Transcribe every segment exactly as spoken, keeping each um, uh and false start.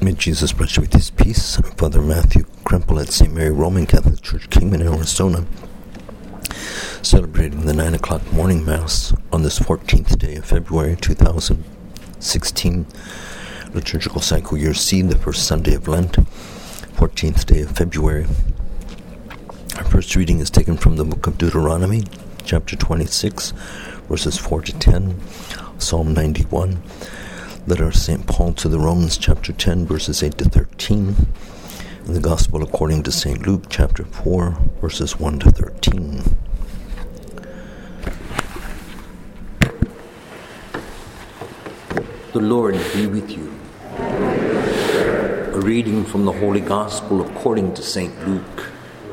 May Jesus bless you with his peace. I'm Father Matthew Krempel at Saint Mary Roman Catholic Church, Kingman, Arizona, celebrating the nine o'clock morning Mass on this fourteenth day of February two thousand sixteen, liturgical cycle year C, the first Sunday of Lent, fourteenth day of February. Our first reading is taken from the book of Deuteronomy, chapter twenty-six, verses four to ten, Psalm ninety-one, letter of Saint Paul to the Romans, chapter ten, verses eight to thirteen, and the Gospel according to Saint Luke, chapter four, verses one to thirteen. The Lord be with you. A reading from the Holy Gospel according to Saint Luke.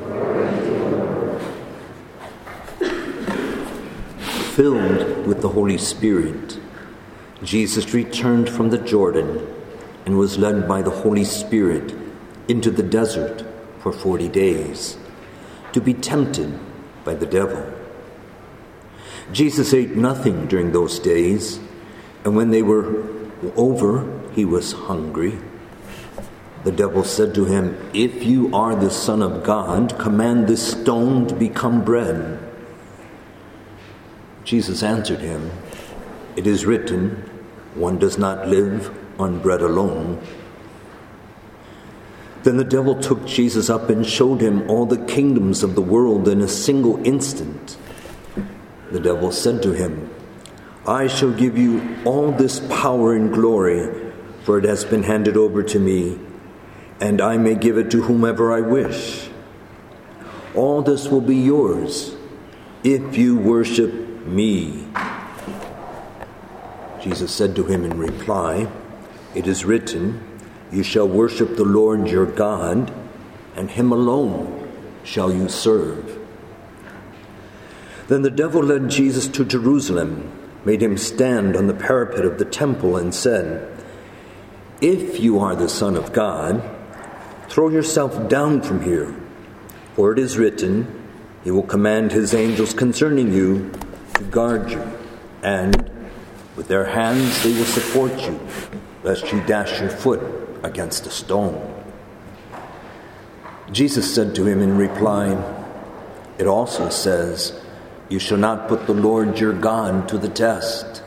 Filled with the Holy Spirit, Jesus returned from the Jordan and was led by the Holy Spirit into the desert for forty days to be tempted by the devil. Jesus ate nothing during those days, and when they were over, he was hungry. The devil said to him, "If you are the Son of God, command this stone to become bread." Jesus answered him, "It is written, one does not live on bread alone." Then the devil took Jesus up and showed him all the kingdoms of the world in a single instant. The devil said to him, "I shall give you all this power and glory, for it has been handed over to me, and I may give it to whomever I wish. All this will be yours if you worship me." Jesus said to him in reply, "It is written, you shall worship the Lord your God, and him alone shall you serve." Then the devil led Jesus to Jerusalem, made him stand on the parapet of the temple, and said, "If you are the Son of God, throw yourself down from here, for it is written, he will command his angels concerning you to guard you, and with their hands they will support you, lest you dash your foot against a stone." Jesus said to him in reply, "It also says, you shall not put the Lord your God to the test."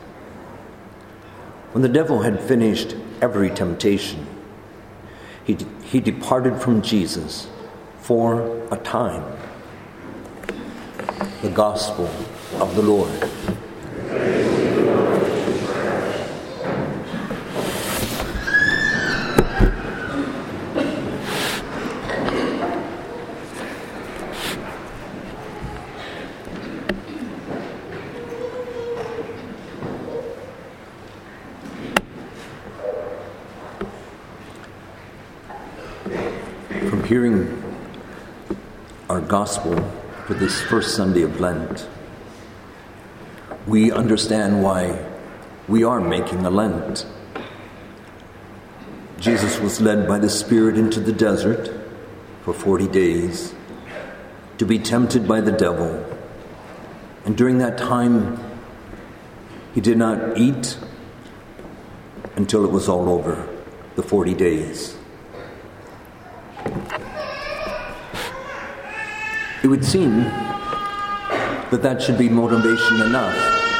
When the devil had finished every temptation, he, de- he departed from Jesus for a time. The Gospel of the Lord. From hearing our Gospel for this first Sunday of Lent, we understand why we are making a Lent. Jesus was led by the Spirit into the desert for forty days to be tempted by the devil. And during that time, he did not eat until it was all over, the forty days. It would seem that that should be motivation enough.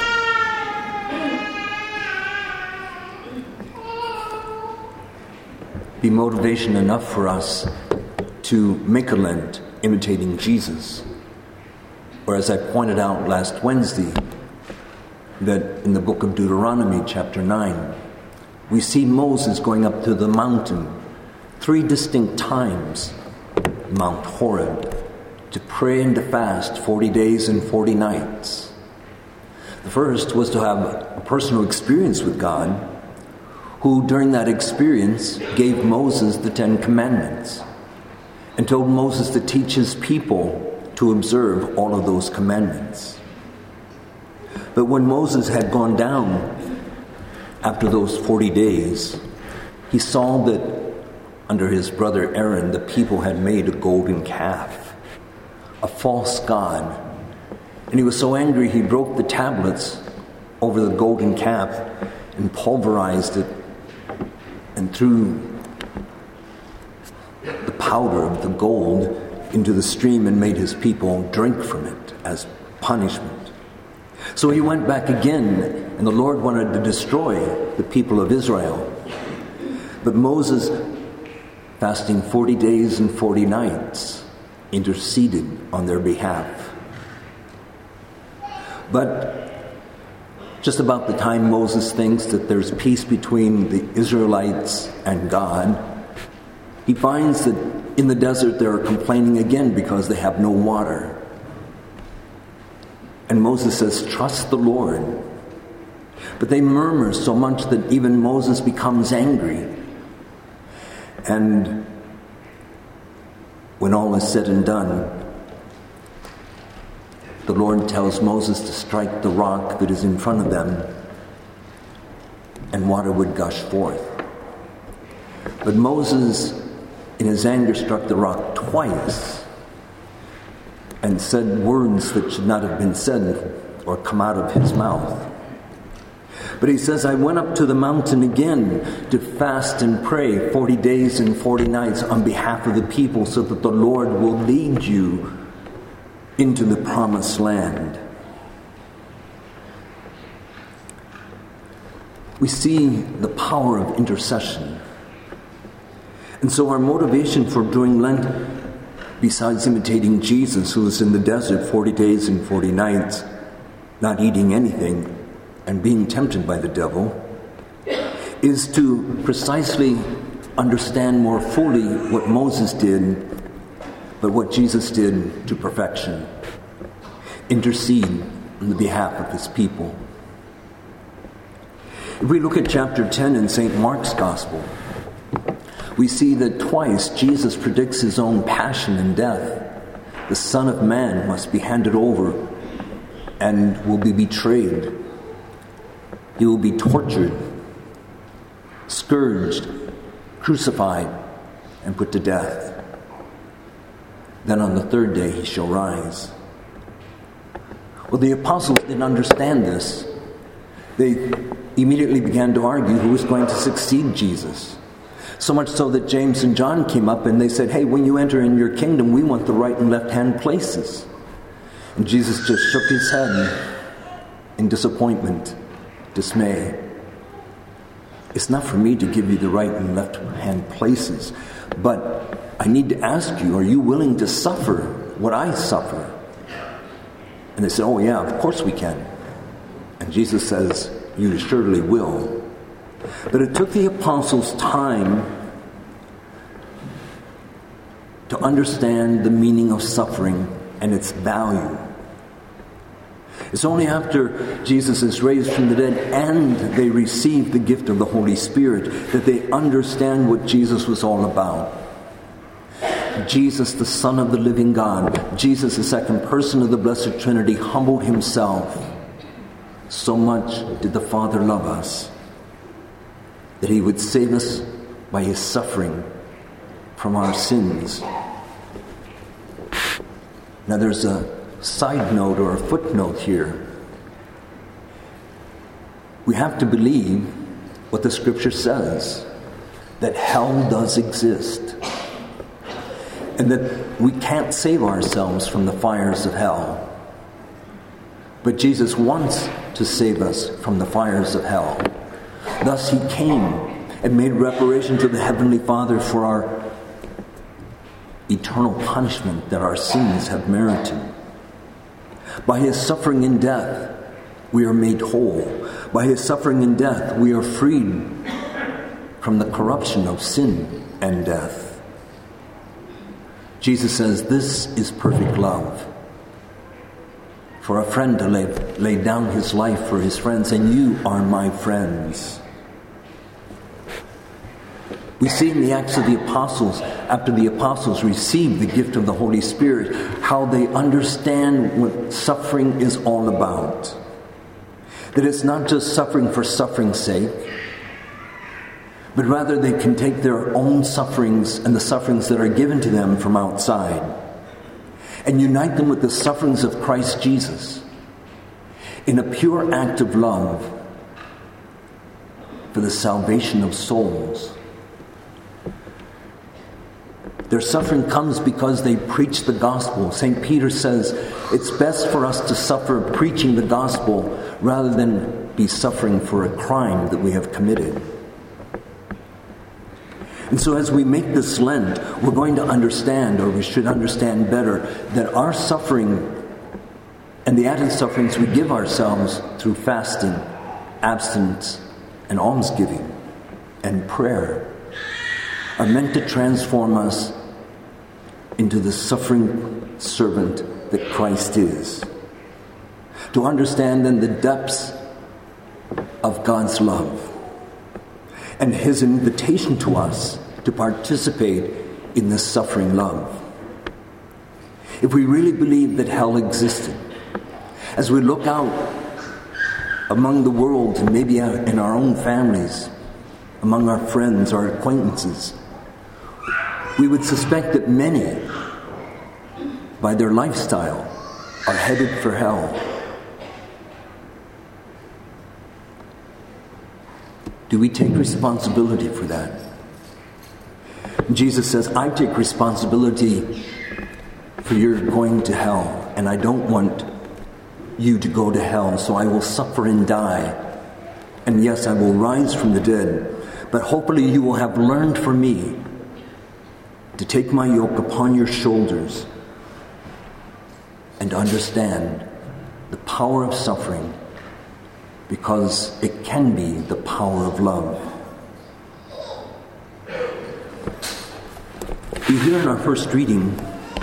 Be motivation enough for us to make a Lent imitating Jesus. Or as I pointed out last Wednesday, that in the book of Deuteronomy, chapter nine, we see Moses going up to the mountain three distinct times, Mount Horeb, to pray and to fast forty days and forty nights. The first was to have a personal experience with God, who during that experience gave Moses the Ten Commandments and told Moses to teach his people to observe all of those commandments. But when Moses had gone down after those forty days, he saw that under his brother Aaron, the people had made a golden calf, a false god. And he was so angry, he broke the tablets over the golden calf and pulverized it and threw the powder of the gold into the stream and made his people drink from it as punishment. So he went back again, and the Lord wanted to destroy the people of Israel. But Moses, fasting forty days and forty nights, interceded on their behalf. But just about the time Moses thinks that there's peace between the Israelites and God, he finds that in the desert they're complaining again because they have no water. And Moses says, trust the Lord. But they murmur so much that even Moses becomes angry. And when all is said and done, the Lord tells Moses to strike the rock that is in front of them, and water would gush forth. But Moses, in his anger, struck the rock twice and said words that should not have been said or come out of his mouth. But he says, I went up to the mountain again to fast and pray forty days and forty nights on behalf of the people, so that the Lord will lead you into the promised land. We see the power of intercession. And so our motivation for doing Lent, besides imitating Jesus, who was in the desert forty days and forty nights, not eating anything and being tempted by the devil, is to precisely understand more fully what Moses did, but what Jesus did to perfection. Intercede on the behalf of his people. If we look at chapter ten in Saint Mark's Gospel, we see that twice Jesus predicts his own passion and death. The Son of Man must be handed over and will be betrayed. He will be tortured, scourged, crucified, and put to death. Then on the third day he shall rise. Well, the apostles didn't understand this. They immediately began to argue who was going to succeed Jesus. So much so that James and John came up and they said, hey, when you enter in your kingdom, we want the right and left hand places. And Jesus just shook his head in disappointment, dismay. It's not for me to give you the right and left hand places, but I need to ask you, are you willing to suffer what I suffer? And they said, oh yeah, of course we can. And Jesus says, you surely will. But it took the apostles time to understand the meaning of suffering and its value. It's only after Jesus is raised from the dead and they receive the gift of the Holy Spirit that they understand what Jesus was all about. Jesus, the Son of the living God, Jesus, the second person of the Blessed Trinity, humbled himself. So much did the Father love us that he would save us by his suffering from our sins. Now there's a side note or a footnote here. We have to believe what the Scripture says, that hell does exist, and that we can't save ourselves from the fires of hell. But Jesus wants to save us from the fires of hell. Thus he came and made reparation to the Heavenly Father for our eternal punishment that our sins have merited. By his suffering and death, we are made whole. By his suffering and death, we are freed from the corruption of sin and death. Jesus says, this is perfect love. For a friend to lay, lay down his life for his friends, and you are my friends. We see in the Acts of the Apostles, after the apostles received the gift of the Holy Spirit, how they understand what suffering is all about. That it's not just suffering for suffering's sake, but rather they can take their own sufferings and the sufferings that are given to them from outside and unite them with the sufferings of Christ Jesus in a pure act of love for the salvation of souls Their suffering comes because they preach the gospel. Saint Peter says it's best for us to suffer preaching the gospel rather than be suffering for a crime that we have committed. And so as we make this Lent, we're going to understand, or we should understand better, that our suffering and the added sufferings we give ourselves through fasting, abstinence, and almsgiving, and prayer are meant to transform us into the suffering servant that Christ is. To understand then the depths of God's love and His invitation to us to participate in this suffering love. If we really believe that hell existed, as we look out among the world and maybe in our own families, among our friends, our acquaintances, we would suspect that many, by their lifestyle, are headed for hell. Do we take responsibility for that? Jesus says, I take responsibility for your going to hell, and I don't want you to go to hell, so I will suffer and die. And yes, I will rise from the dead, but hopefully you will have learned from me to take my yoke upon your shoulders and understand the power of suffering, because it can be the power of love. We hear in our first reading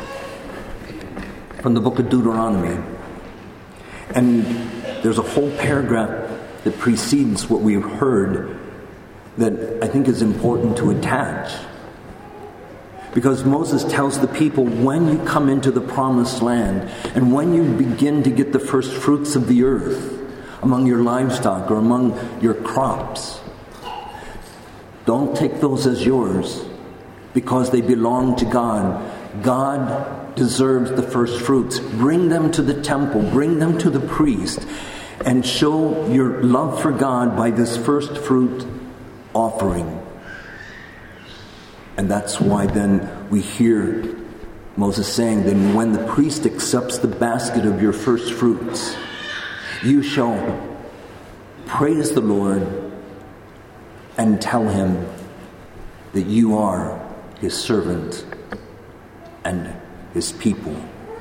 from the book of Deuteronomy, and there's a whole paragraph that precedes what we've heard that I think is important to attach. Because Moses tells the people, when you come into the promised land and when you begin to get the first fruits of the earth among your livestock or among your crops, don't take those as yours because they belong to God. God deserves the first fruits. Bring them to the temple, bring them to the priest, and show your love for God by this first fruit offering. And that's why then we hear Moses saying, then when the priest accepts the basket of your first fruits, you shall praise the Lord and tell him that you are his servant and his people.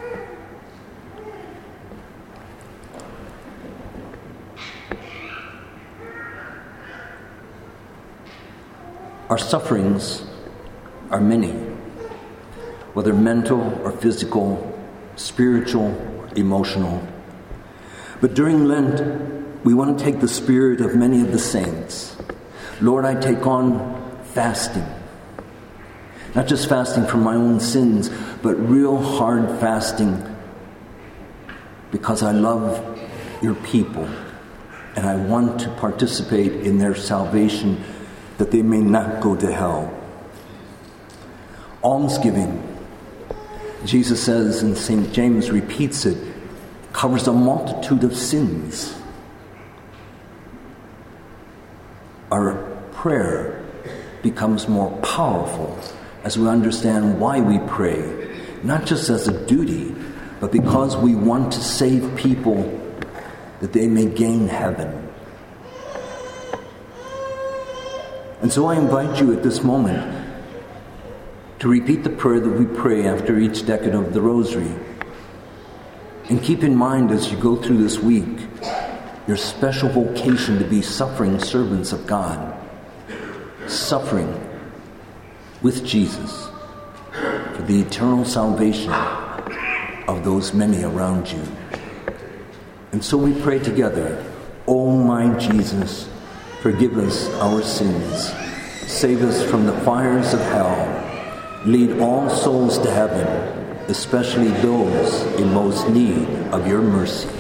Our sufferings are many, whether mental or physical, spiritual or emotional. But during Lent, we want to take the spirit of many of the saints. Lord, I take on fasting. Not just fasting from my own sins, but real hard fasting because I love your people and I want to participate in their salvation that they may not go to hell. Almsgiving, Jesus says, and Saint James repeats it, covers a multitude of sins. Our prayer becomes more powerful as we understand why we pray, not just as a duty, but because we want to save people that they may gain heaven. And so I invite you at this moment to repeat the prayer that we pray after each decade of the Rosary. And keep in mind as you go through this week your special vocation to be suffering servants of God, suffering with Jesus for the eternal salvation of those many around you. And so we pray together, O my Jesus, forgive us our sins, save us from the fires of hell, lead all souls to heaven, especially those in most need of your mercy.